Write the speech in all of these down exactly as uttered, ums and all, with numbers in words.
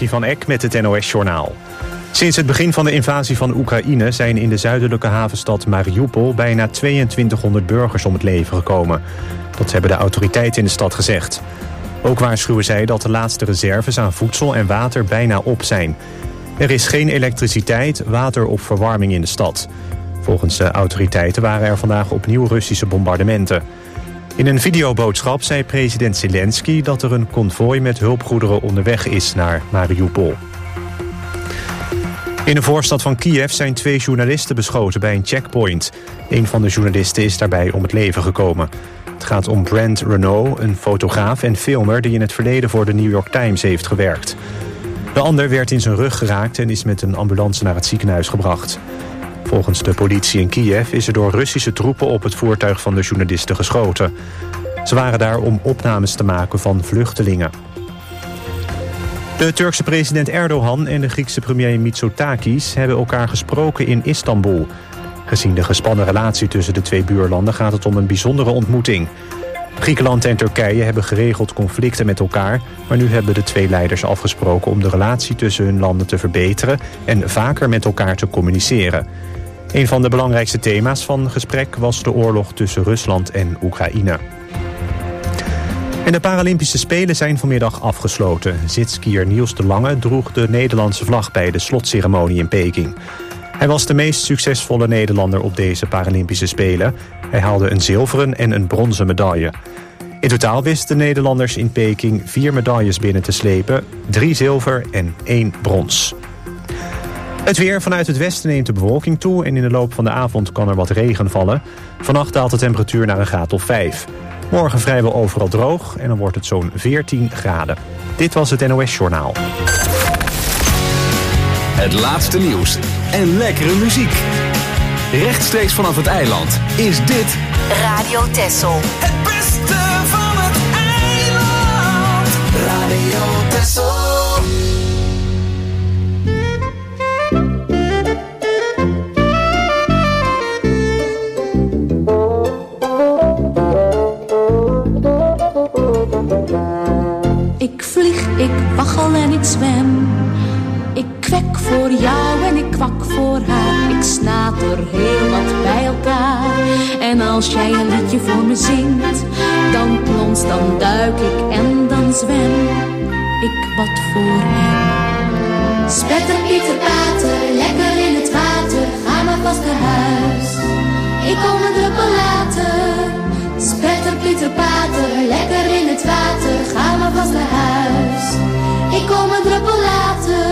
Levi van Eck met het N O S-journaal. Sinds het begin van de invasie van Oekraïne zijn in de zuidelijke havenstad Mariupol bijna tweeëntwintighonderd burgers om het leven gekomen. Dat hebben de autoriteiten in de stad gezegd. Ook waarschuwen zij dat de laatste reserves aan voedsel en water bijna op zijn. Er is geen elektriciteit, water of verwarming in de stad. Volgens de autoriteiten waren er vandaag opnieuw Russische bombardementen. In een videoboodschap zei president Zelensky dat er een konvooi met hulpgoederen onderweg is naar Mariupol. In de voorstad van Kiev zijn twee journalisten beschoten bij een checkpoint. Een van de journalisten is daarbij om het leven gekomen. Het gaat om Brent Renault, een fotograaf en filmer die in het verleden voor de New York Times heeft gewerkt. De ander werd in zijn rug geraakt en is met een ambulance naar het ziekenhuis gebracht. Volgens de politie in Kiev is er door Russische troepen op het voertuig van de journalisten geschoten. Ze waren daar om opnames te maken van vluchtelingen. De Turkse president Erdogan en de Griekse premier Mitsotakis hebben elkaar gesproken in Istanbul. Gezien de gespannen relatie tussen de twee buurlanden gaat het om een bijzondere ontmoeting. Griekenland en Turkije hebben geregeld conflicten met elkaar, maar nu hebben de twee leiders afgesproken om de relatie tussen hun landen te verbeteren en vaker met elkaar te communiceren. Een van de belangrijkste thema's van het gesprek was de oorlog tussen Rusland en Oekraïne. En de Paralympische Spelen zijn vanmiddag afgesloten. Zitskier Niels de Lange droeg de Nederlandse vlag bij de slotceremonie in Peking. Hij was de meest succesvolle Nederlander op deze Paralympische Spelen. Hij haalde een zilveren en een bronzen medaille. In totaal wisten de Nederlanders in Peking vier medailles binnen te slepen. Drie zilver en één brons. Het weer: vanuit het westen neemt de bewolking toe en in de loop van de avond kan er wat regen vallen. Vannacht daalt de temperatuur naar een graad of vijf. Morgen vrijwel overal droog en dan wordt het zo'n veertien graden. Dit was het N O S-journaal. Het laatste nieuws en lekkere muziek. Rechtstreeks vanaf het eiland is dit Radio Texel. Het beste van het eiland. Radio Texel. Ik vlieg, ik waggel en ik zwem. Ik kwek voor jou en ik kwak voor haar. Ik snater heel wat bij elkaar. En als jij een liedje voor me zingt, dan plons, dan duik ik en dan zwem ik wat voor hem. Spetter, Pieter, Pater, lekker in het water. Ga maar vast naar huis, ik kom een druppel later. Spetter, Pieter, Pater, lekker in het water. Ga maar vast naar huis, ik kom een druppel later.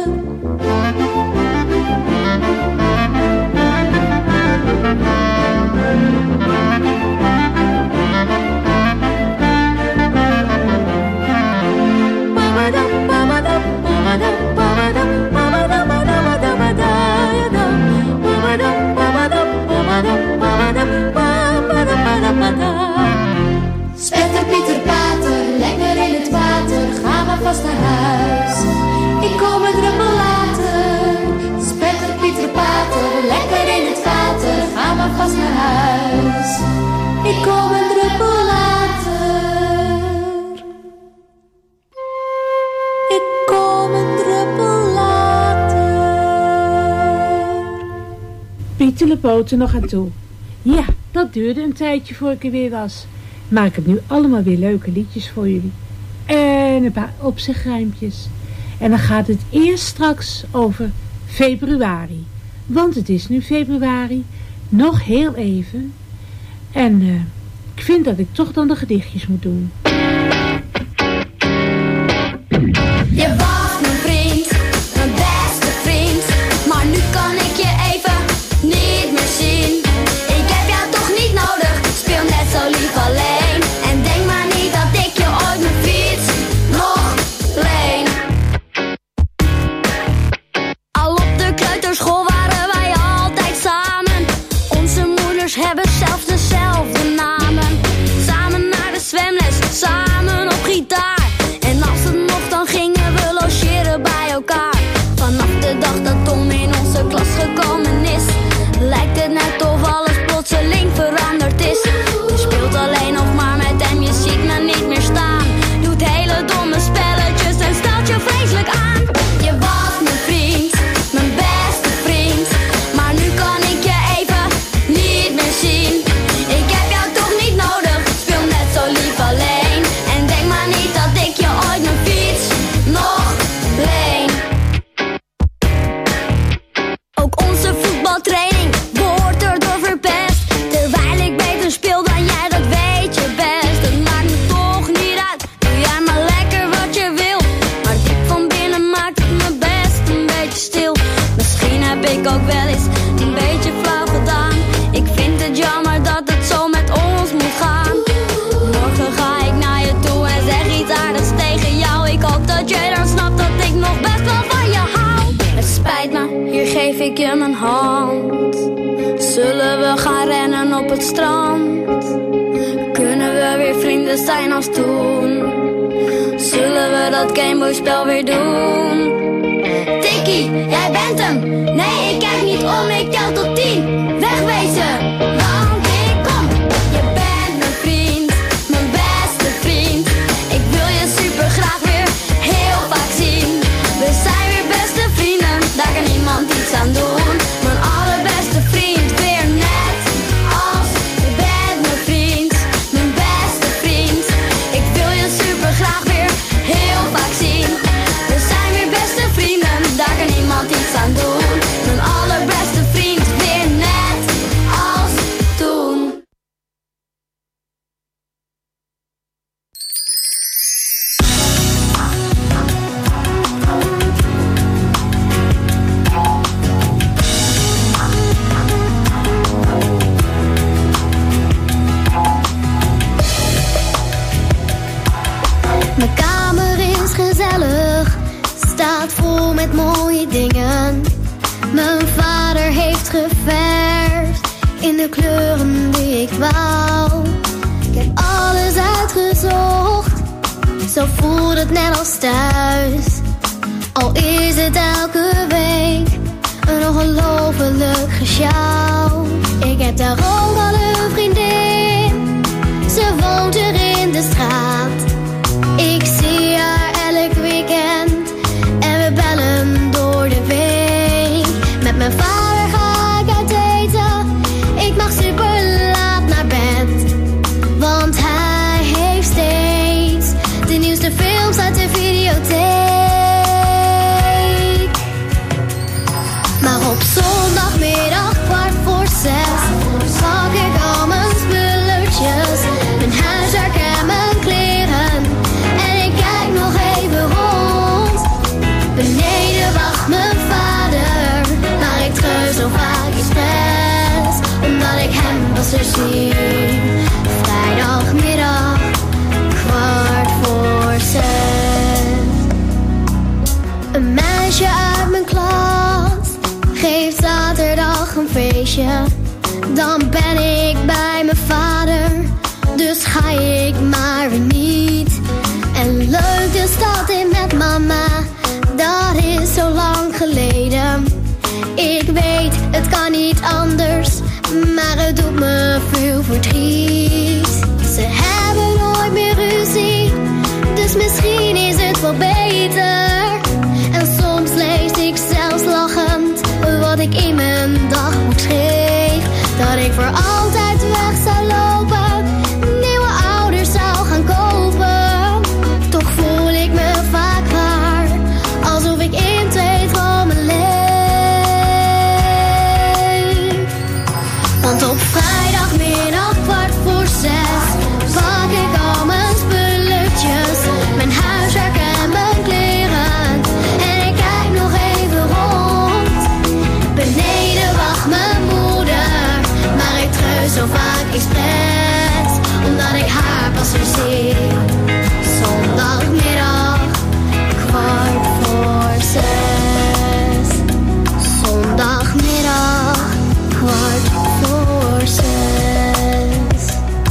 Spetter, Pieter, Pater, lekker in het water. Ga maar vast naar huis, ik kom een druppel later. Spetter, Pieter, Pater, lekker in het water. Ga maar vast naar huis, ik kom een druppel later. Ik kom een druppel later. Pieter Le Poot er nog aan toe. Ja, dat duurde een tijdje voor ik er weer was. Maar ik heb nu allemaal weer leuke liedjes voor jullie. En een paar opzegrijmpjes. En dan gaat het eerst straks over februari. Want het is nu februari. Nog heel even. En uh, ik vind dat ik toch dan de gedichtjes moet doen. Je was mijn vriend, mijn beste vriend. Maar nu kan ik je even niet meer zien. Ik heb jou toch niet nodig, speel net zo lief alleen. En denk maar niet dat ik je ooit mijn fiets nog leen. Al op de kleuterschool waren wij altijd samen. Onze moeders hebben zelfs dezelfde namen. Samen naar de zwemles, geef ik je mijn hand. Zullen we gaan rennen op het strand? Kunnen we weer vrienden zijn als toen? Zullen we dat Gameboy-spel weer doen? Tikkie, jij bent hem. Nee, ik kijk niet om, ik tel tot tien. Wegwezen, want ik kom. Je bent mijn vriend, mijn beste vriend. Ik wil je super graag weer heel vaak zien. We zijn weer beste vrienden, daar kan niemand iets aan doen. Mijn allerbeste vriend, weer net als je bent mijn vriend, mijn beste vriend. Ik wil je super graag weer heel vaak zien. We zijn weer beste vrienden, daar kan niemand iets aan doen. Mijn allerbeste vriend, weer net als toen. Mijn kamer is gezellig, staat vol met mooie dingen. Mijn vader heeft geverfd in de kleuren die ik wou. Ik heb alles uitgezocht, zo voelt het net als thuis. Al is het elke week een ongelofelijk gesjouw. Ik heb daar ook al een vriendin, ze woont er in de straat. Ik zie haar elk weekend en we bellen door de week. Met mijn vader ga ik uit eten, ik mag super laat naar bed. Want hij heeft steeds de nieuwste films uit de videotheek. Maar op zondagmiddag kwart voor zes pak ik al mijn spulletjes, mijn huiswerk en mijn kleren. En ik kijk nog even rond. Beneden wacht mijn vader, maar ik treur zo vaak expres, omdat ik hem pas weer zie. Vrijdagmiddag, kwart voor zes. Een meisje uit mijn klas geeft zaterdag een feestje. Dan ben ik bij mijn vader, dus ga ik maar weer niet. En leuk de stad in met mama, dat is zo lang geleden. Ik weet, het kan niet anders, maar het doet me veel verdriet. Ze hebben nooit meer ruzie, dus misschien is het wel beter. En soms lees ik zelfs lachend wat ik in mijn dagboek schreef. Dat ik voor altijd weg zou lopen, nieuwe ouders zou gaan kopen. Toch voel ik me vaak raar, alsof ik in twee dromen leef. Want op vrijdagmiddag kwart voor zes pak ik al mijn spulletjes, mijn huiswerk en mijn kleren. En ik kijk nog even rond. Beneden wacht mijn moeder, maar ik treur zo vaak expres, omdat ik haar pas weer zie. Zondagmiddag, kwart voor zes. Zondagmiddag, kwart voor zes.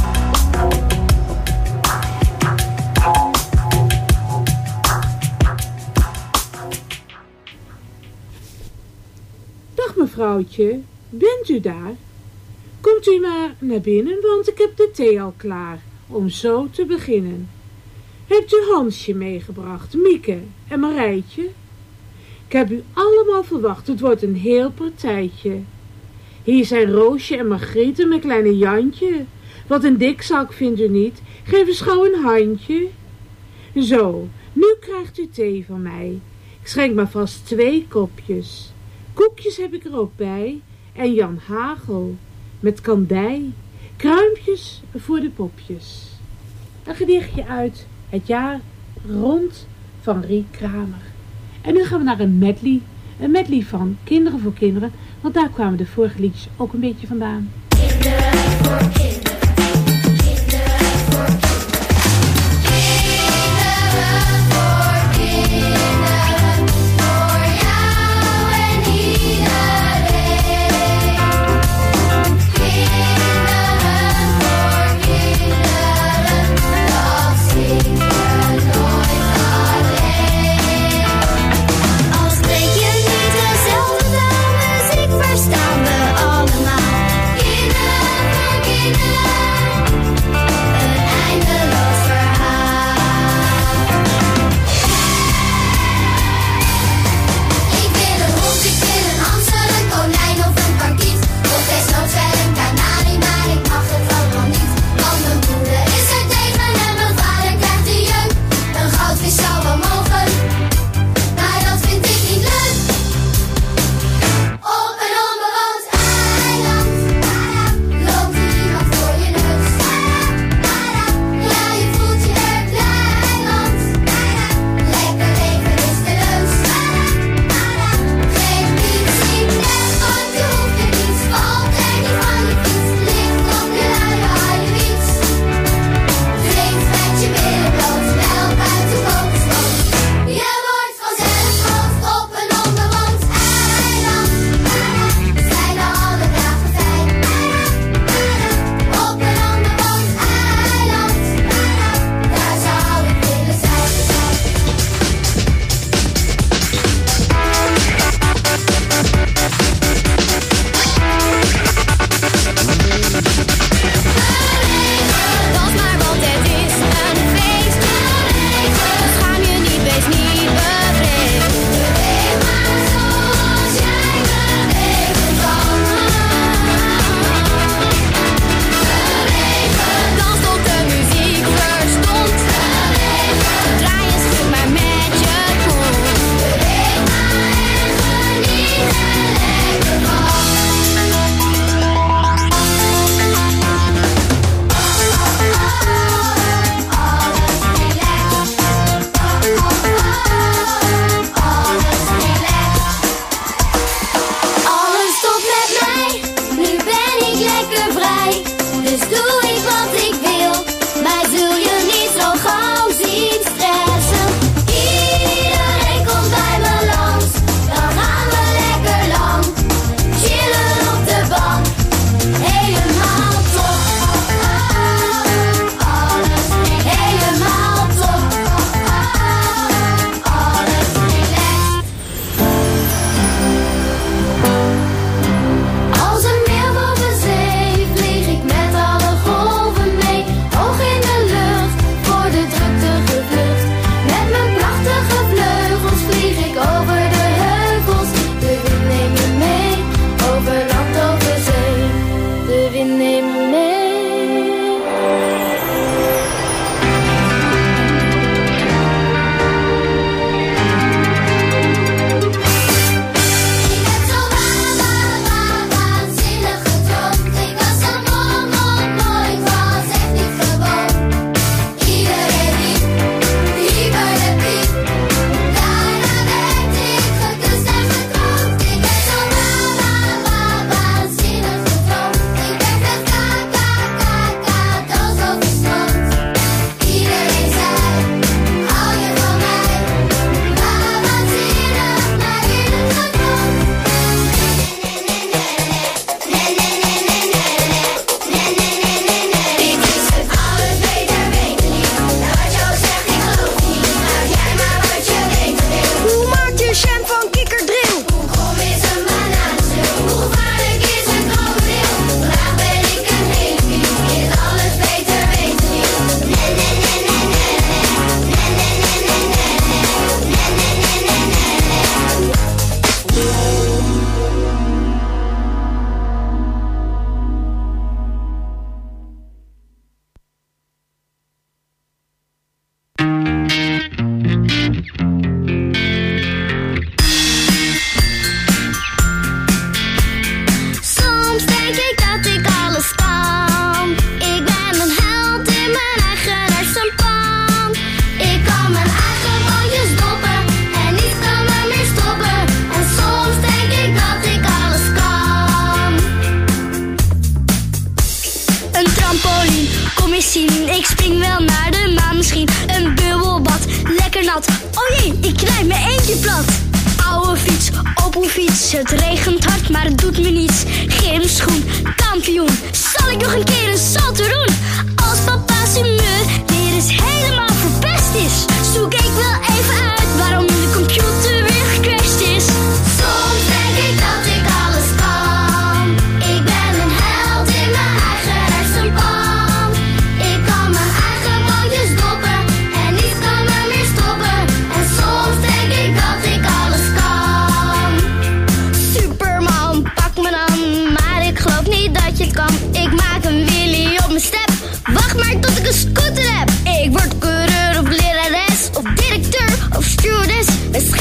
Dag mevrouwtje, bent u daar? Komt u maar naar binnen, want ik heb de thee al klaar, om zo te beginnen. Hebt u Hansje meegebracht, Mieke en Marijtje? Ik heb u allemaal verwacht, het wordt een heel partijtje. Hier zijn Roosje en Margriet en mijn kleine Jantje. Wat een dikzak vindt u niet? Geef eens gauw een handje. Zo, nu krijgt u thee van mij. Ik schenk maar vast twee kopjes. Koekjes heb ik er ook bij. En Jan Hagel met kandij. Kruimpjes voor de popjes. Een gedichtje uit het jaar rond van Riek Kramer. En nu gaan we naar een medley. Een medley van Kinderen voor Kinderen. Want daar kwamen de vorige liedjes ook een beetje vandaan. Kinderen voor kinderen. Kinderen voor kinderen. Kinderen voor kinderen. Voor jou en iedereen.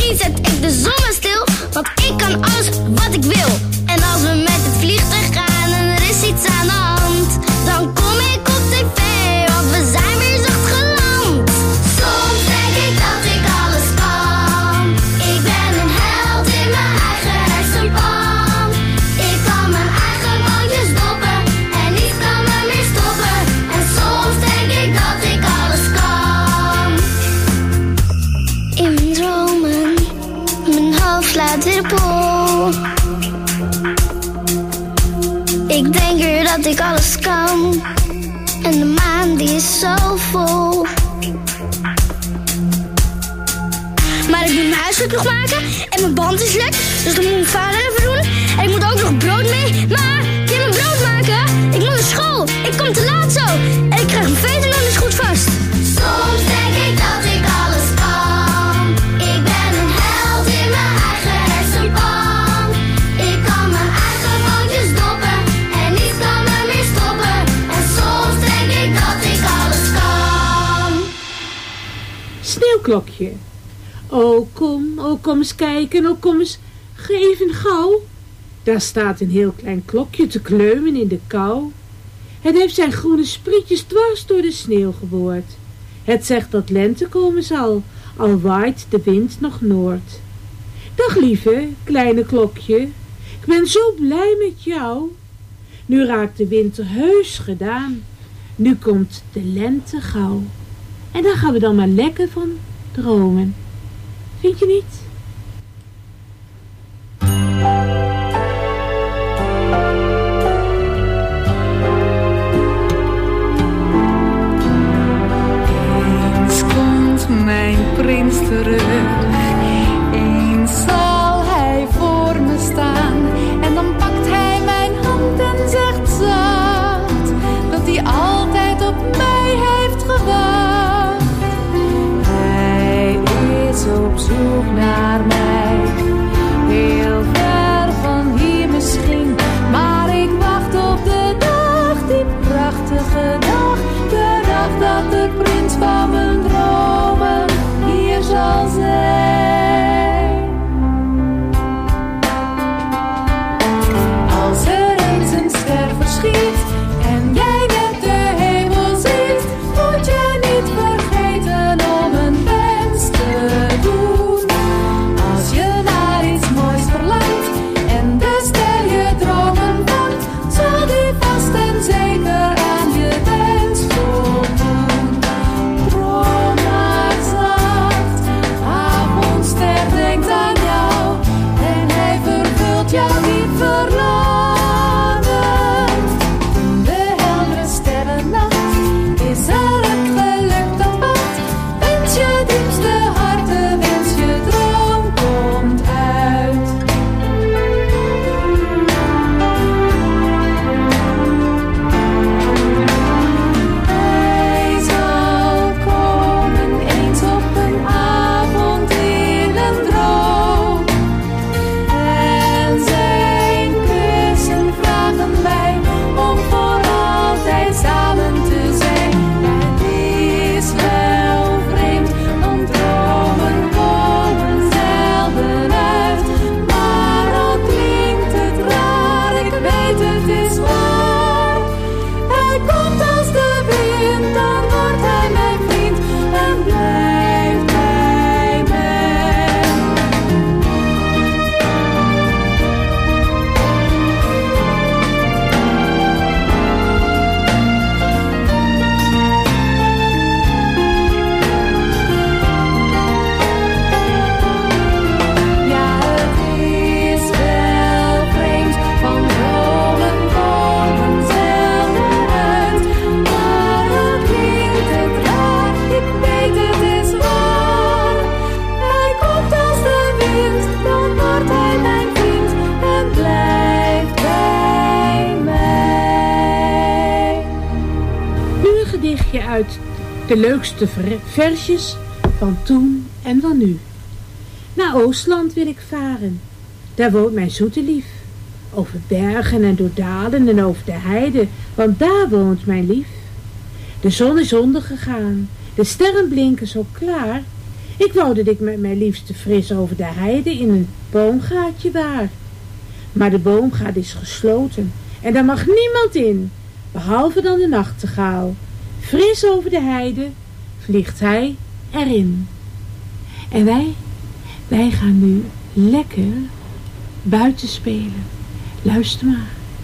Misschien zet ik de zon maar stil, want ik kan alles wat ik wil. En als we met het vliegtuig gaan en er is iets aan de hand, dan kom ik op tv, want we zijn weer zacht geland. Soms denk ik dat ik alles kan. Ik ben een held in mijn eigen hersenpan. Ik kan mijn eigen bandjes stoppen en niets kan me meer stoppen. En soms denk ik dat ik alles kan. In mijn dromen, mijn hoofd slaat weer bol. Ik denk er dat ik alles kan. En de maan die is zo vol. Maar ik moet mijn huiswerk nog maken. En mijn band is lek. Dus dat moet mijn vader even doen. En ik moet ook nog brood mee. Maar, kun je mijn brood maken? Ik moet naar school. Ik kom te laat zo. En ik krijg mijn veter nog eens goed vast. Soms denk ik dat ik alles kan. Ik ben een held in mijn eigen hersenpan. Ik kan mijn eigen bandjes stoppen. En niets kan me meer stoppen. En soms denk ik dat ik alles kan. Sneeuwklokje. Oh, kom, oh, kom eens kijken, oh, kom eens, geef even gauw. Daar staat een heel klein klokje te kleumen in de kou. Het heeft zijn groene sprietjes dwars door de sneeuw geboord. Het zegt dat lente komen zal, al waait de wind nog noord. Dag lieve, kleine klokje, ik ben zo blij met jou. Nu raakt de winter heus gedaan. Nu komt de lente gauw. En daar gaan we dan maar lekker van dromen. Vind je niet? Eens komt mijn prins terug. Eens zal hij voor me staan. En dan pakt hij mijn hand en zegt zacht dat hij altijd op mij heeft gewacht. Hij is op zoek naar mij, heel ver van hier misschien, maar ik wacht op de dag, die prachtige dag, de dag dat de prins van mijn dromen hier zal zijn. Als er eens een ster verschiet en jij net de hemel ziet, moet je niet vergeten om een wens te doen. Als je naar iets moois verlangt en de ster je dromen vangt, zal die vast en zeker aan je wens voldoen. Droom maar zacht, avondster denkt aan jou en hij vervult jouw diep verlangen. In de heldere sterrennacht is er het geluk dat wacht. Wens je diepste harten, wens je droom komt uit. Hij zal komen eens op een avond in een droom. En zijn kussen vragen wij om voor altijd samen te zijn. Het is wel vreemd, want dromen komen zelden uit. Maar al klinkt het raar, ik weet het is waar. Hij komt als de wind, dan wordt hij mijn vriend en blijft bij mij. Ja, het is wel vreemd, want dromen komen zelden uit. Maar al klinkt het raar, ik weet het is waar. Hij komt als de wind, dan wordt hij mijn vriend en blijft bij mij. Nu een gedichtje uit de leukste ver- versjes van toen en van nu. Naar Oostland wil ik varen. Daar woont mijn zoete lief. Over bergen en door dalen en over de heide, want daar woont mijn lief. De zon is ondergegaan, de sterren blinken zo klaar. Ik wou dat ik met mijn liefste fris over de heide in een boomgaatje waar. Maar de boomgaat is gesloten en daar mag niemand in, behalve dan de nachtegaal. Fris over de heide vliegt hij erin. En wij, wij gaan nu lekker buiten spelen. Luister maar.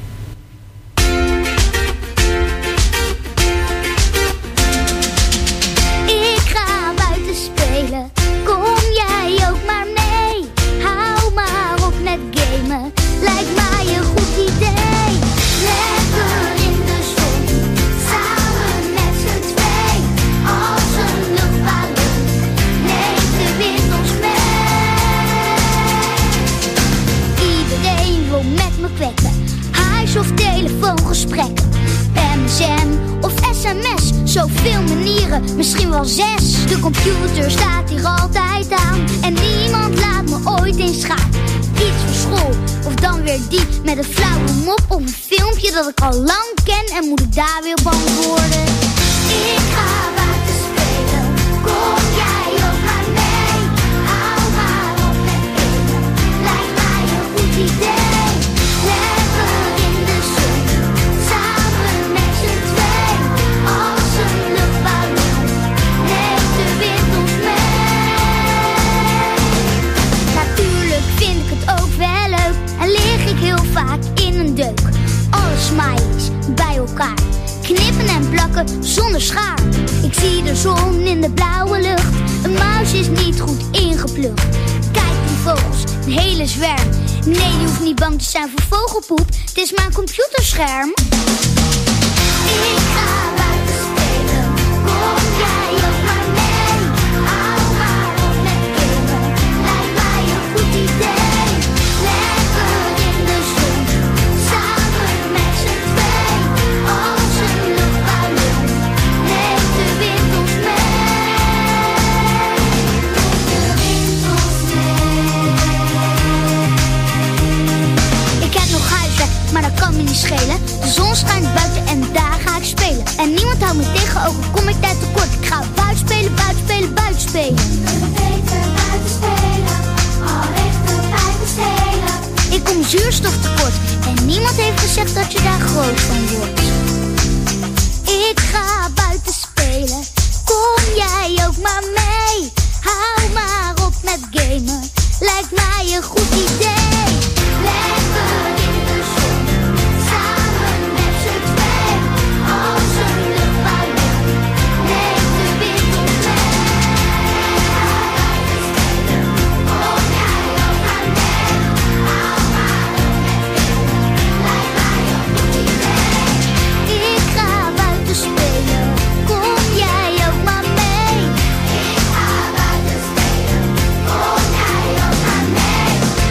Ik ga buiten spelen, kom jij ook maar mee. Hou maar op met gamen, lijkt mij een goed idee. Lekker in de zon, samen met z'n twee. Als een luchtballon, neemt de wind ons mee. Iedereen wil met me kwekken, huis- of telefoongesprekken. M S M of S M S, zoveel manieren, misschien wel zes. De computer staat hier altijd aan en niemand laat me ooit eens gaan. Iets voor school, of dan weer die met een flauwe mop of een filmpje dat ik al lang ken en moet ik daar weer bang worden. Ik ga buiten spelen, kom jij ook maar mee. Hou maar op met gamen, lijkt mij een goed idee. Lekker in de zon, samen met z'n twee. Als een luchtballon, neemt de wind ons mee. Natuurlijk vind ik het ook wel leuk en lig ik heel vaak in een deuk. Alle smileys bij elkaar, knippen en plakken zonder schaar. Ik zie de zon in de blauwe lucht, een muis is niet goed ingeplucht. Kijk die vogels, een hele zwerm. Nee, je hoeft niet bang te zijn voor vogelpoep, het is maar een computerscherm. Ik ga buiten spelen, kom jij ook maar mee. Hou maar op met gamen, lijkt mij een goed idee. Lekker in de zon, samen met z'n twee. Als een luchtballon, neemt de wind ons mee. De wind ons mee. Ik heb nog huiswerk, maar dat kan me niet schelen. De zon schijnt buiten en daar ga ik spelen. En niemand houdt me tegen, ook al kom ik tijd tekort. Ik ga buiten spelen, buiten spelen, buiten spelen. We beter buiten spelen, al echt een buiten stelen. Ik kom zuurstof tekort en niemand heeft gezegd dat je daar groot van wordt. Ik ga buiten spelen, kom jij ook maar mee. Hou maar op met gamen, lijkt mij een goed idee. Lekker in de zon, samen met z'n twee. Als een luchtballon, neemt de wind ons mee. Buiten spelen, kom jij ook maar mee. Hou maar op met gamen, lijkt mij een goed idee. Ik ga buiten spelen, kom jij ook maar mee. Ik ga buiten spelen, kom jij ook maar mee.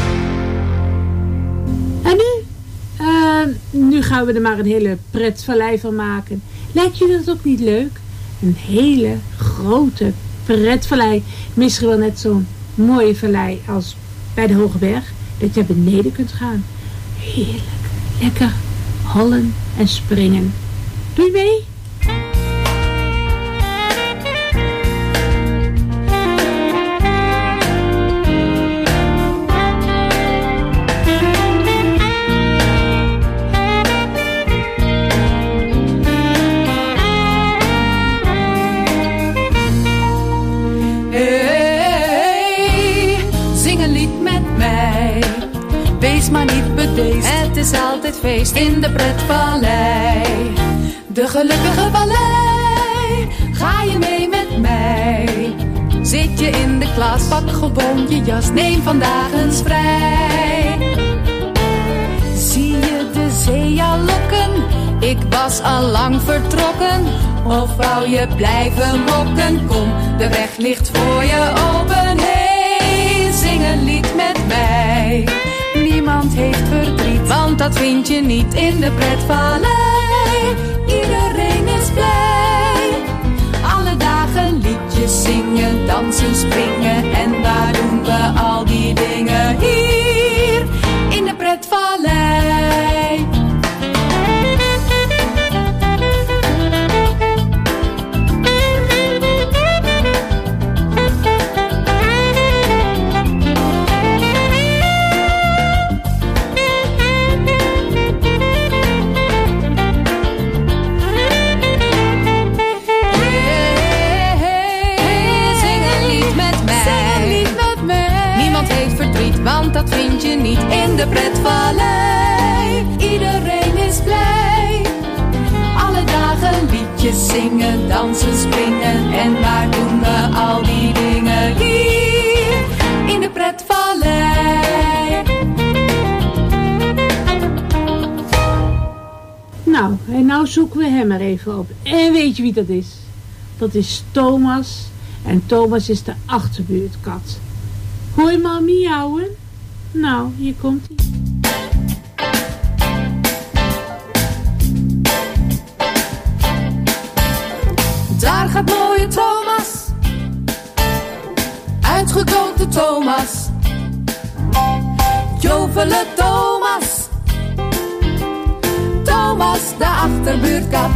En nu? Uh, nu gaan we er maar een hele pretvallei van maken. Lijkt jullie dat ook niet leuk? Een hele grote pretvallei. Misschien wel net zo'n mooie vallei als bij de Hoge Berg. Dat je naar beneden kunt gaan. Heerlijk. Lekker hollen en springen. Doe je mee? Wees maar niet bedeesd, het is altijd feest in de pretvallei. De gelukkige vallei, ga je mee met mij. Zit je in de klas, pak gewoon je jas, neem vandaag eens vrij. Zie je de zee al lokken, ik was al lang vertrokken. Of wou je blijven mokken, kom, de weg ligt voor je open. Hey, zing een lied met mij. Niemand heeft verdriet, want dat vind je niet in de pretvallei. Iedereen is blij. Alle dagen liedjes zingen, dansen, springen. En waar doen we al die dingen? Hier in de pretvallei. want dat vind je niet in de Pretvallei. Iedereen is blij, alle dagen liedjes zingen, dansen, springen. En waar doen we al die dingen? Hier in de Pretvallei. Nou, en nou zoeken we hem er even op. En weet je wie dat is? Dat is Thomas. En Thomas is de achterbuurtkat. Hoor je maar miauwen? Nou, hier komt hij. Daar gaat mooie Thomas, uitgekookte Thomas, jovele Thomas, Thomas de achterbuurtkat.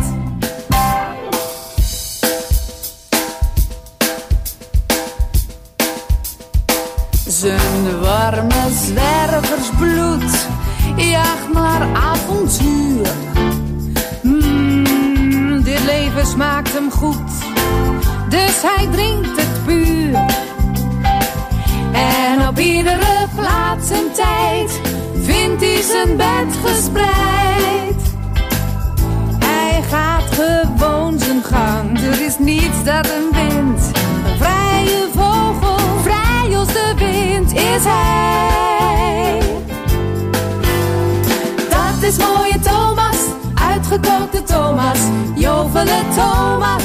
Zijn warme zwerversbloed jaagt naar avontuur. Mm, dit leven smaakt hem goed, dus hij drinkt het puur. En op iedere plaats en tijd vindt hij zijn bed gespreid. Hij gaat gewoon zijn gang, er is niets dat hem wint. Een vrije vogel, vrij als de wind is hij. Dat is mooie Thomas, uitgekookte Thomas, jovele Thomas.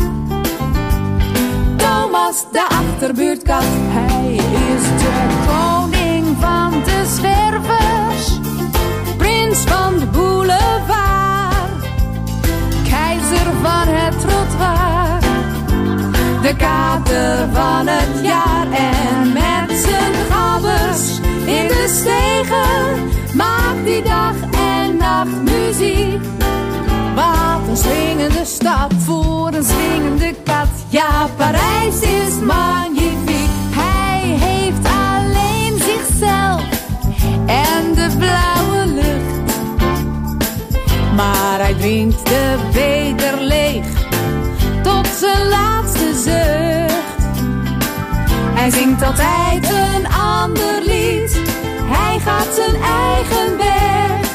Thomas de achterbuurtkat, hij is de koning van de zwervers, prins van de boulevard, keizer van het trottoir, de kater van het jaar. En met zijn gabbers in de stegen maakt die dag en nacht muziek. Wat een swingende stad voor een swingende kat. Ja, Parijs is magnifiek. Hij heeft alleen zichzelf en de blauwe lucht. Maar hij drinkt de beker leeg tot zijn laatste zucht. Hij zingt altijd een ander lied. Hij gaat zijn eigen weg.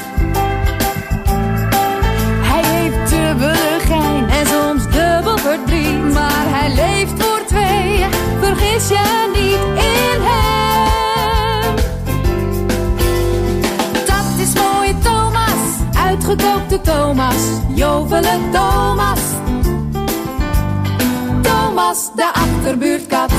Hij heeft dubbele gein en soms dubbel verdriet. Maar hij leeft voor twee, vergis je niet in hem. Dat is mooie Thomas, uitgekookte Thomas, jovele Thomas. Thomas de achterbuurtkat.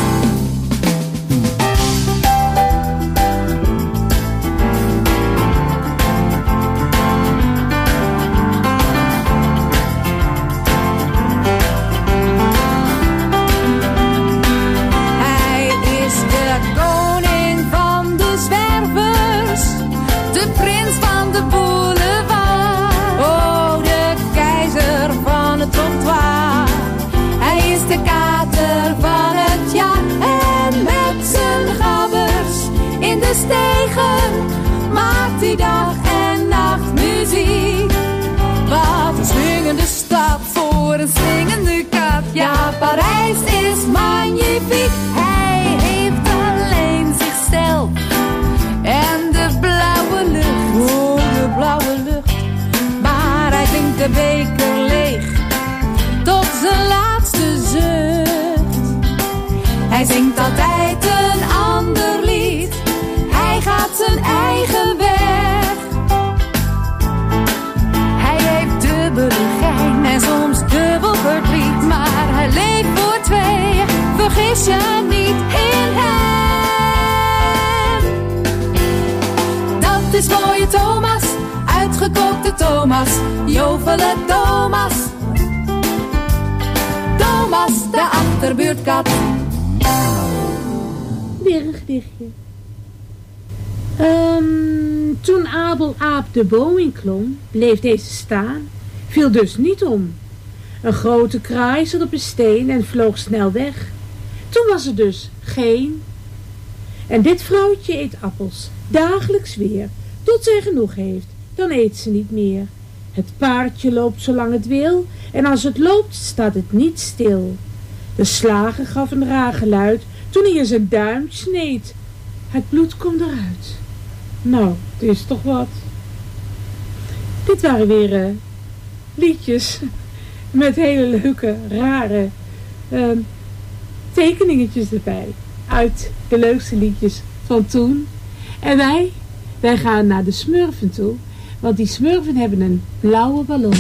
Stegen maakt die dag en nacht muziek. Wat een swingende stad voor een swingende kat. Ja, Parijs is magnifiek. Hij heeft alleen zichzelf en de blauwe lucht. Oh, de blauwe lucht. Maar hij drinkt de beker leeg tot zijn laatste zucht. Hij zingt altijd een ander lied. Hij gaat zijn eigen weg. Hij heeft dubbele gein en soms dubbel verdriet. Maar hij leeft voor twee, vergis je niet in hem. Dat is mooie Thomas, uitgekookte Thomas, jovele Thomas. Thomas de achterbuurtkat. Weer een gedichtje. Um, toen Abel Aap de boom inklom, bleef deze staan, viel dus niet om. Een grote kraai zat op een steen en vloog snel weg. Toen was er dus geen. En dit vrouwtje eet appels, dagelijks weer, tot zij genoeg heeft, dan eet ze niet meer. Het paardje loopt zolang het wil, en als het loopt staat het niet stil. De slager gaf een raar geluid toen hij in zijn duim sneed. Het bloed komt eruit. Nou, het is toch wat. Dit waren weer uh, liedjes met hele leuke, rare uh, tekeningetjes erbij. Uit de leukste liedjes van toen. En wij, wij gaan naar de Smurfen toe. Want die Smurfen hebben een blauwe ballon.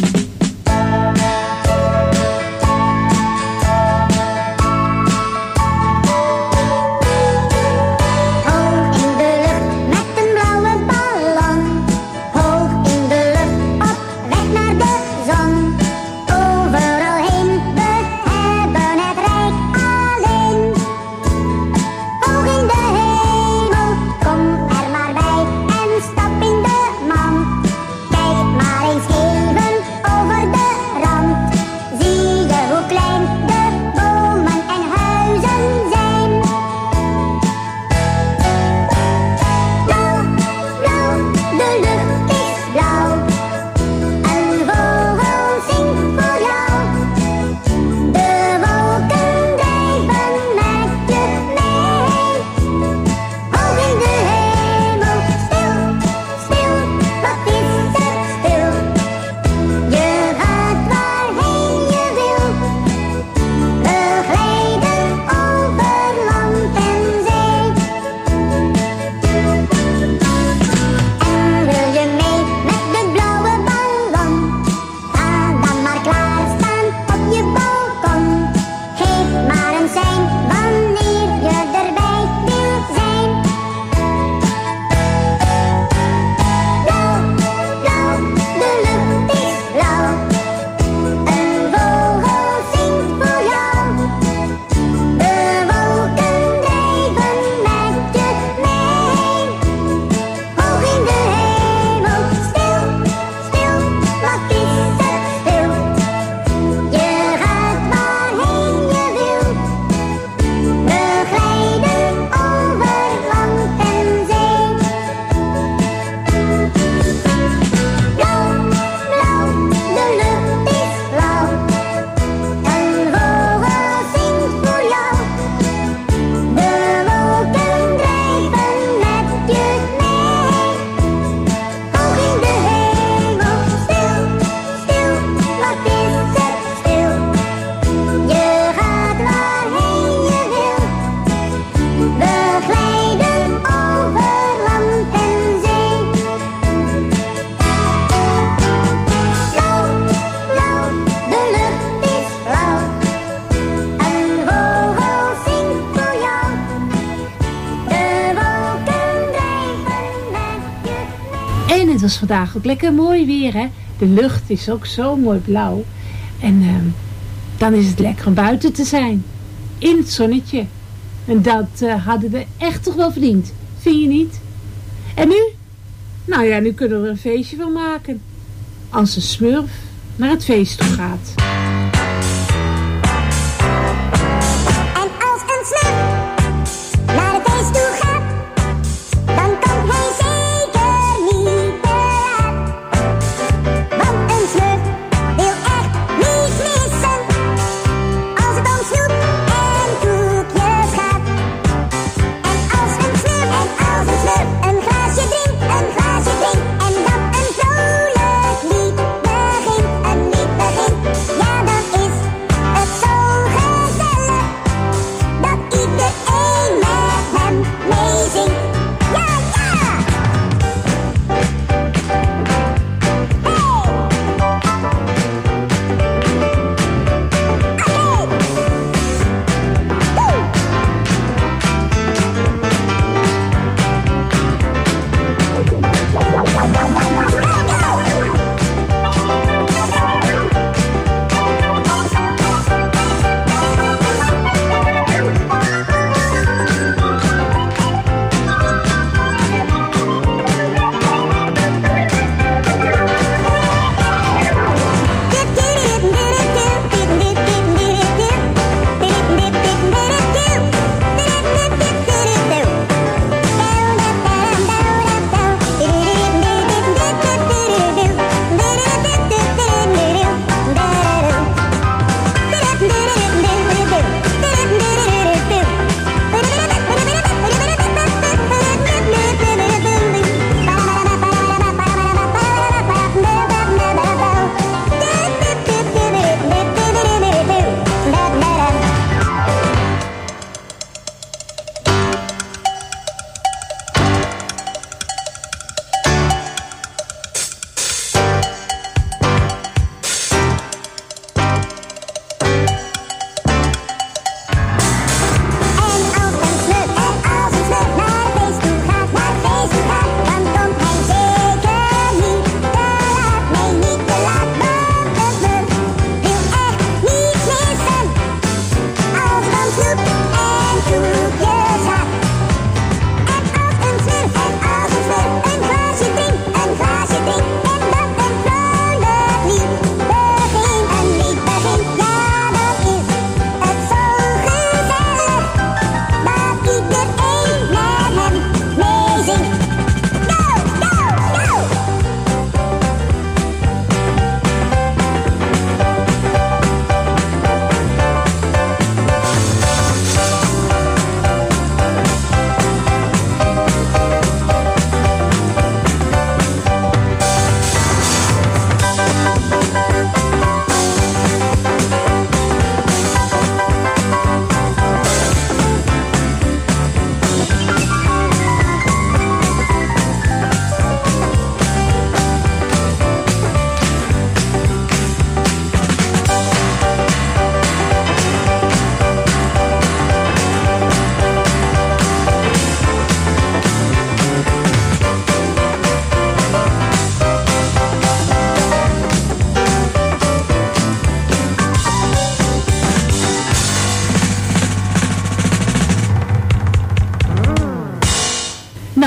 Het was vandaag ook lekker mooi weer, hè. De lucht is ook zo mooi blauw. En uh, dan is het lekker om buiten te zijn. In het zonnetje. En dat uh, hadden we echt toch wel verdiend. Vind je niet? En nu? Nou ja, nu kunnen we er een feestje van maken. Als een smurf naar het feest toe gaat. En als een smurf naar het feest toe gaat, dan komt hij zeker niet te laat. Want een smurf wil echt niet missen als het om snoep en koekjes gaat. En als een smurf, en als een smurf een glaasje drinkt, een glaasje drinkt en dat een vrolijk lied begint, een lied begint, ja dan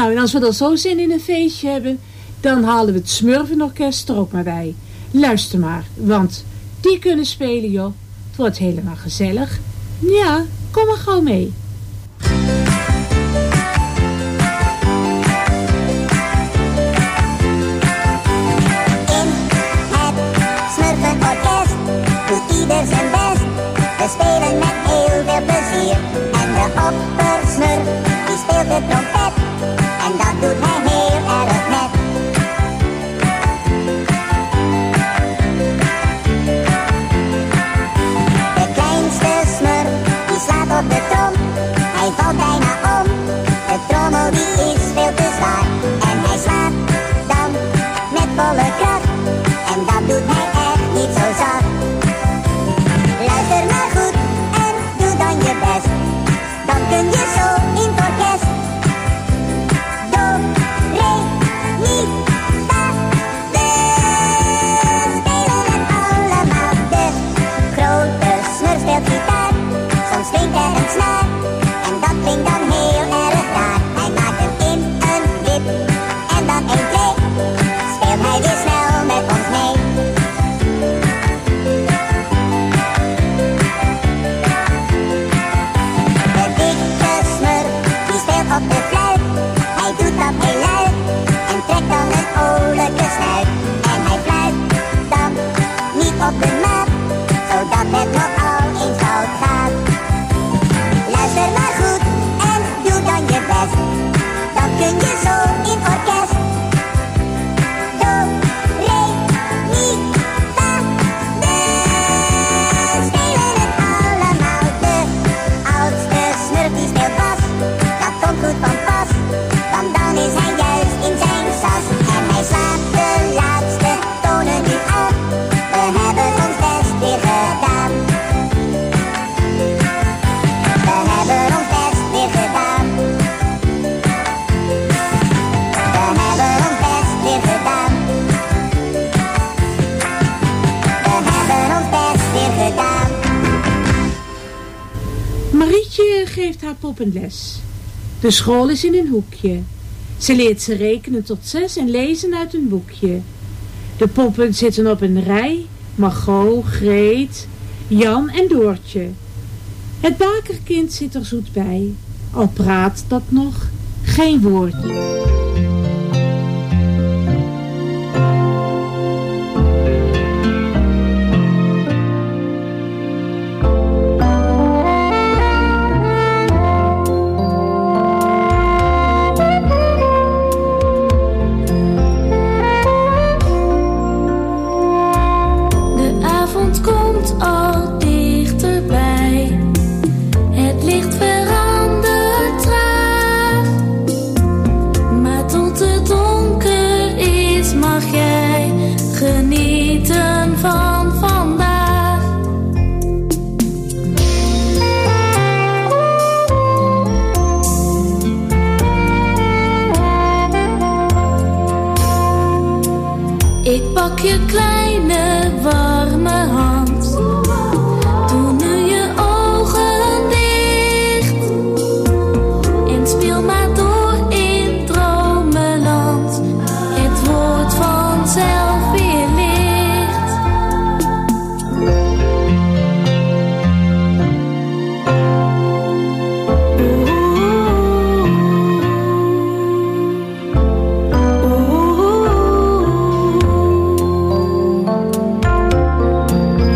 Nou, en als we dan zo zin in een feestje hebben, dan halen we het Smurfenorkest er ook maar bij. Luister maar, want die kunnen spelen, joh. Het wordt helemaal gezellig. Ja, kom maar gauw mee. Ieder zijn best, we spelen met heel veel plezier. En de oppersmurf, die speelt de trompet. En dat doet hij heel erg net. De kleinste smurf, die slaat op de trom. Hij valt bijna om, de trommel die is veel te zwaar. En hij slaat dan met volle kracht. En dat doet hij echt niet zo zacht. Luister maar goed en doe dan je best. Dan kun je zo in het orkest. Do, re, mi, fa. We spelen het allemaal. De grote smurf speelt gitaar. Soms klinkt er een snaar. En dat klinkt dan heel erg raar. Hij maakt hem in een wip. En dan een twee. Speelt hij weer snel met ons mee. Op de fluit, hij doet dat heel luid en trekt dan een olijke snuit. En hij fluit dan niet op de maat, zodat het nogal eens fout gaat. Luister maar goed en doe dan je best, dan kun je zo in orkest. Do, re, mi, fa. We spelen het allemaal. De oudste smurf die speelt bas. Komt goed van pas, want dan is hij juist in zijn sas. En hij slaat de laatste tonen nu aan. We hebben ons best weer gedaan. We hebben ons best weer gedaan. We hebben ons best weer gedaan. We hebben ons best weer gedaan. Marietje geeft haar pop een les. De school is in een hoekje. Ze leert ze rekenen tot zes en lezen uit een boekje. De poppen zitten op een rij. Margot, Greet, Jan en Doortje. Het bakerkind zit er zoet bij. Al praat dat nog geen woordje. Ik pak je kleine warme hand. Doe nu je ogen dicht. En speel maar door in dromenland. Het wordt vanzelf weer licht. Oeh.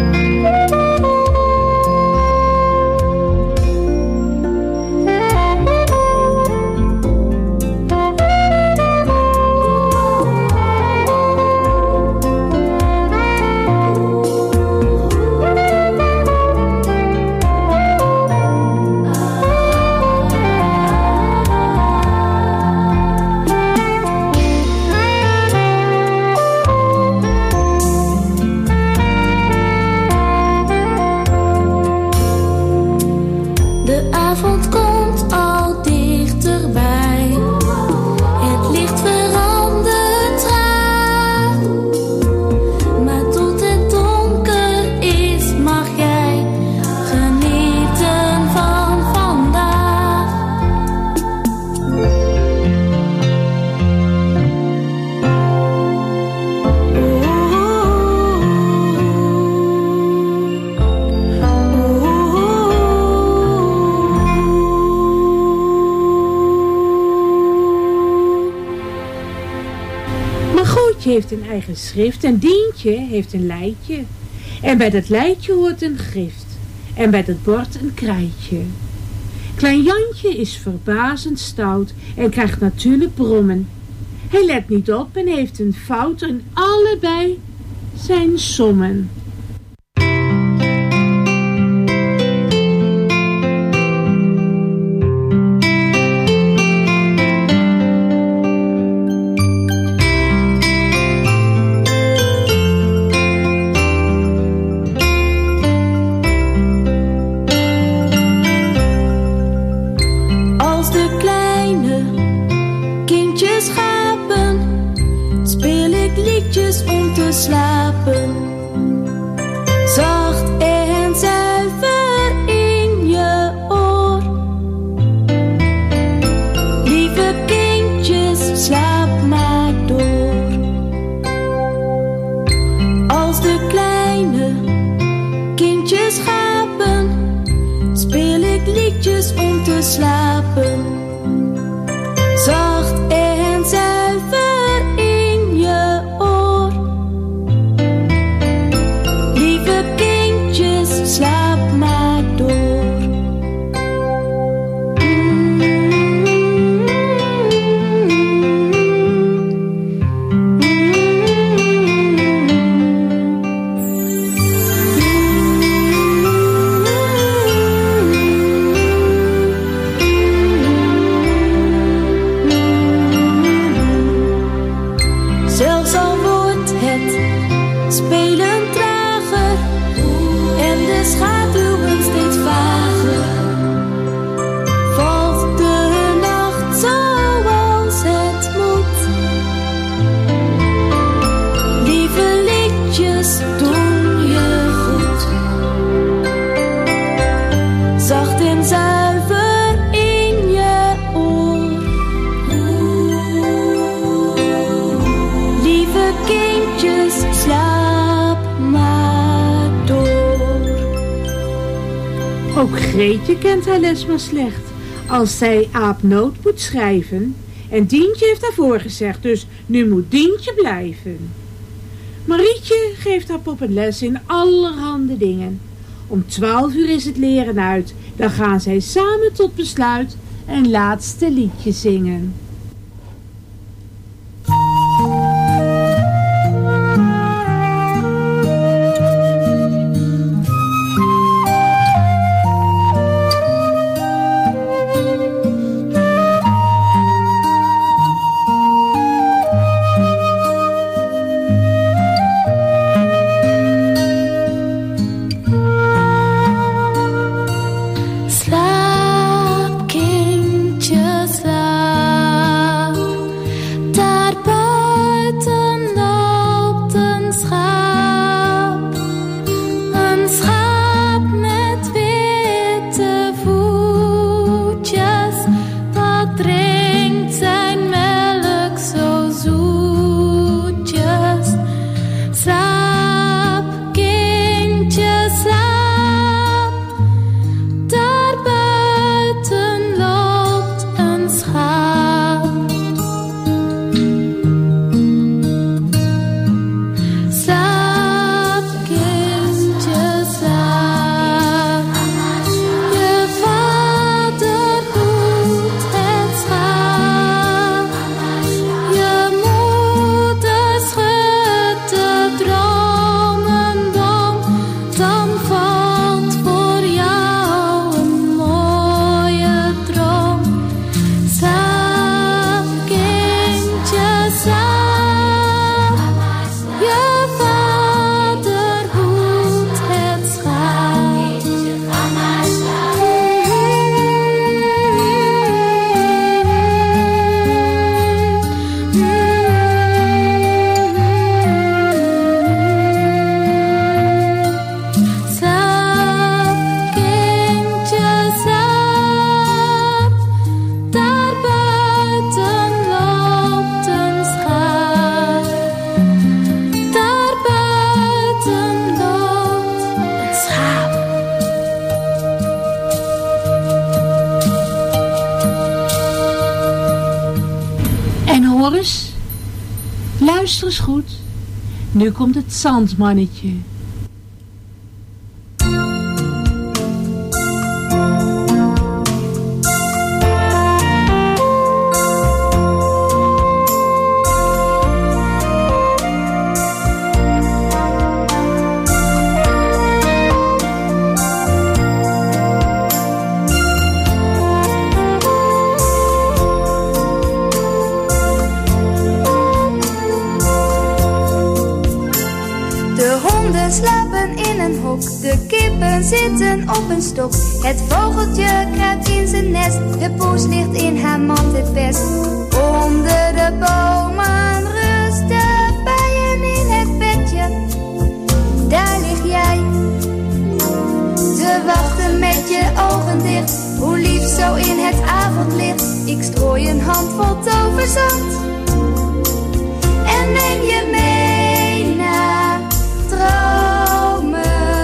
Paatje heeft een eigen schrift en Dientje heeft een leidje. En bij dat leidje hoort een grift. En bij dat bord een krijtje. Klein Jantje is verbazend stout en krijgt natuurlijk brommen. Hij let niet op en heeft een fout in allebei zijn sommen. Om te slapen, zacht en zuiver in je oor. Lieve kindjes, slaap maar door. Als de kleine kindjes gapen, speel ik liedjes om te slapen. Zacht en zuiver in je oor. Slaap maar door. Zelfs al wordt het spelen trager en de schaduwen steeds vager, valt de nacht zoals het moet. Lieve liedjes doen je goed, zacht en zuiver in je oor. Lieve kindjes, slaap maar door. Ook Greetje kent haar les maar slecht. Als zij aapnoot moet schrijven. En Dientje heeft daarvoor gezegd, dus nu moet Dientje blijven. Marietje geeft haar pop een les in allerhande dingen. Om twaalf uur is het leren uit. Dan gaan zij samen tot besluit een laatste liedje zingen. Luister eens goed. Nu komt het zandmannetje. De kippen zitten op een stok. Het vogeltje kruipt in zijn nest. De poes ligt in haar mand het best. Onder de bomen rusten bijen in het bedje. Daar lig jij te wachten met je ogen dicht. Hoe lief zo in het avondlicht. Ik strooi een handvol toverzand en neem je mee naar dromen.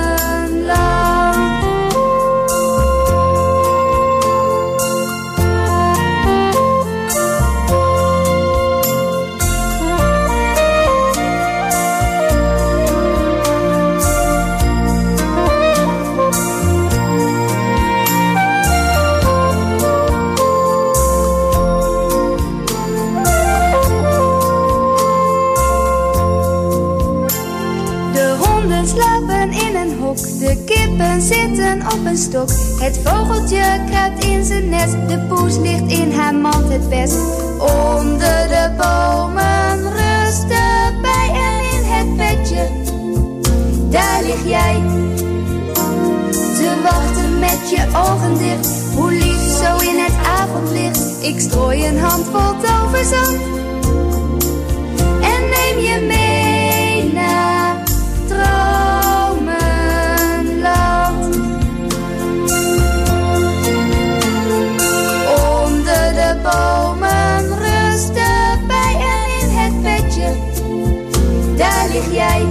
De kippen zitten op een stok. Het vogeltje kruipt in zijn nest. De poes ligt in haar mand het best. Onder de bomen rusten bijen in het bedje. Daar lig jij te wachten met je ogen dicht. Hoe lief zo in het avondlicht. Ik strooi een handvol toverzand en neem je mee naar dromen. Onder de bomen rusten bijen in het bedje. Daar lig jij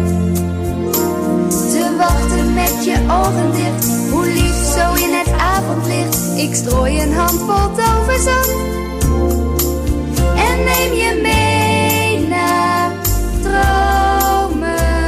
te wachten met je ogen dicht. Hoe lief zo in het avondlicht. Ik strooi een handvol toverzand en neem je mee naar dromenland.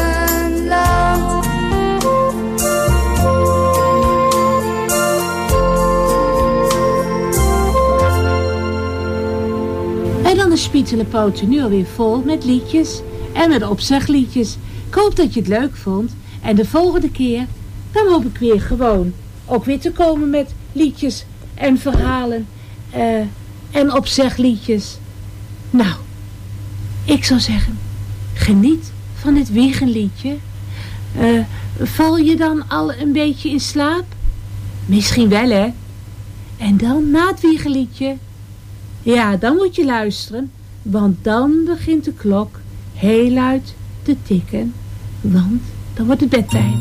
En dan is Spietelenpoten nu alweer vol met liedjes en met opzegliedjes. Ik hoop dat je het leuk vond. En de volgende keer, dan hoop ik weer gewoon ook weer te komen met liedjes en verhalen uh, en opzegliedjes. Nou, ik zou zeggen, geniet van het wiegenliedje. Uh, val je dan al een beetje in slaap? Misschien wel, hè? En dan na het wiegenliedje, ja, dan moet je luisteren, want dan begint de klok heel luid te tikken, want dan wordt het bedtijd.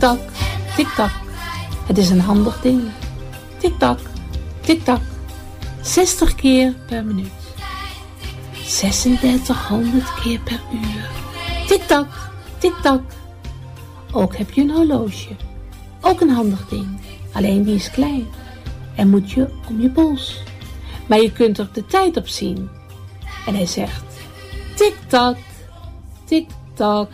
Tik-tak, tik-tak. Het is een handig ding. Tik-tak, tik-tak. zestig keer per minuut. zesendertighonderd keer per uur. Tik-tak, tik-tak. Ook heb je een horloge. Ook een handig ding. Alleen die is klein. En moet je om je pols. Maar je kunt er de tijd op zien. En hij zegt: tik-tak, tik-tak.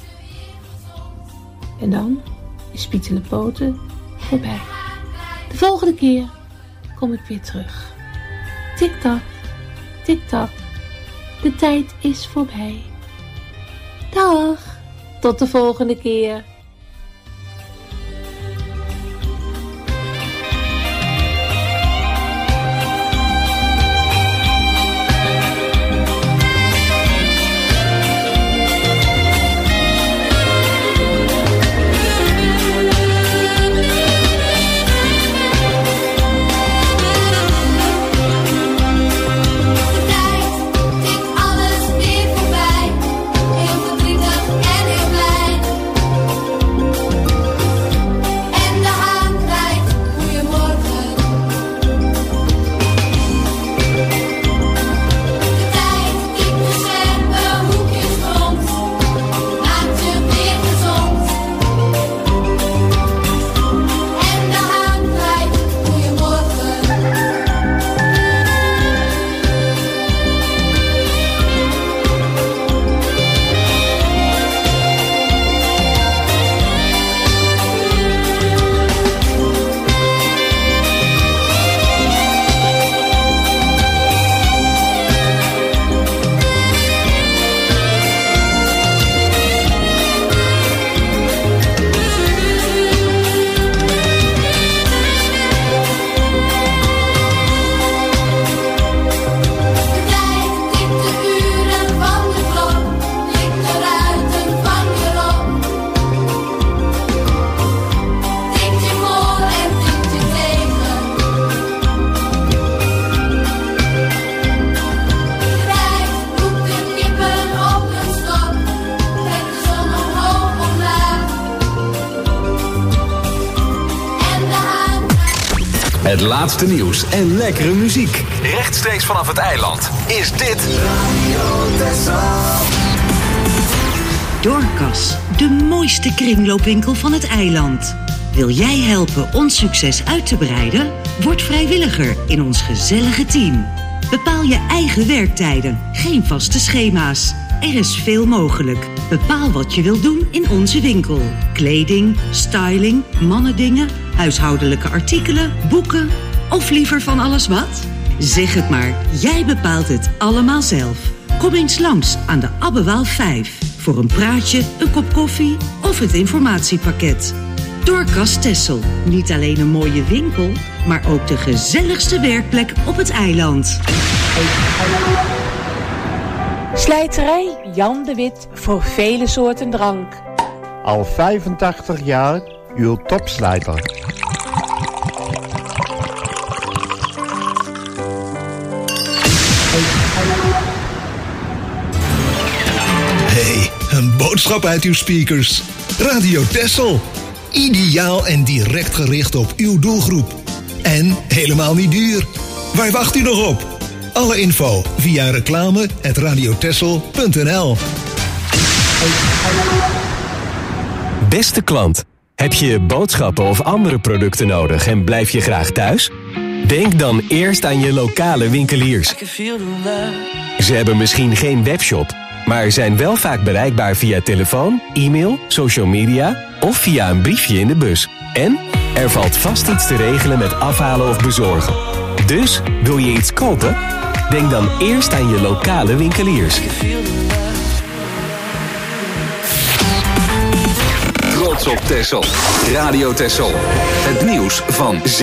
En dan is Pieterlepoten voorbij. De volgende keer kom ik weer terug. Tik-tak, tik-tak. De tijd is voorbij. Dag, tot de volgende keer. Het laatste nieuws en lekkere muziek. Rechtstreeks vanaf het eiland is dit Radio Texel. Dorcas, de mooiste kringloopwinkel van het eiland. Wil jij helpen ons succes uit te breiden? Word vrijwilliger in ons gezellige team. Bepaal je eigen werktijden, geen vaste schema's. Er is veel mogelijk. Bepaal wat je wilt doen in onze winkel. Kleding, styling, mannendingen, huishoudelijke artikelen, boeken of liever van alles wat? Zeg het maar, jij bepaalt het allemaal zelf. Kom eens langs aan de Abbewaal vijf voor een praatje, een kop koffie of het informatiepakket. Dorcas Texel, niet alleen een mooie winkel, maar ook de gezelligste werkplek op het eiland. Slijterij Jan de Wit voor vele soorten drank. Al vijfentachtig jaar uw topslijter. Hey, een boodschap uit uw speakers. Radio Texel. Ideaal en direct gericht op uw doelgroep. En helemaal niet duur. Waar wacht u nog op? Alle info via reclame at radiotexel punt n l. Beste klant, heb je boodschappen of andere producten nodig en blijf je graag thuis? Denk dan eerst aan je lokale winkeliers. Ze hebben misschien geen webshop, maar zijn wel vaak bereikbaar via telefoon, e-mail, social media of via een briefje in de bus. En er valt vast iets te regelen met afhalen of bezorgen. Dus, wil je iets kopen? Denk dan eerst aan je lokale winkeliers. Trots op Texel. Radio Texel. Het nieuws van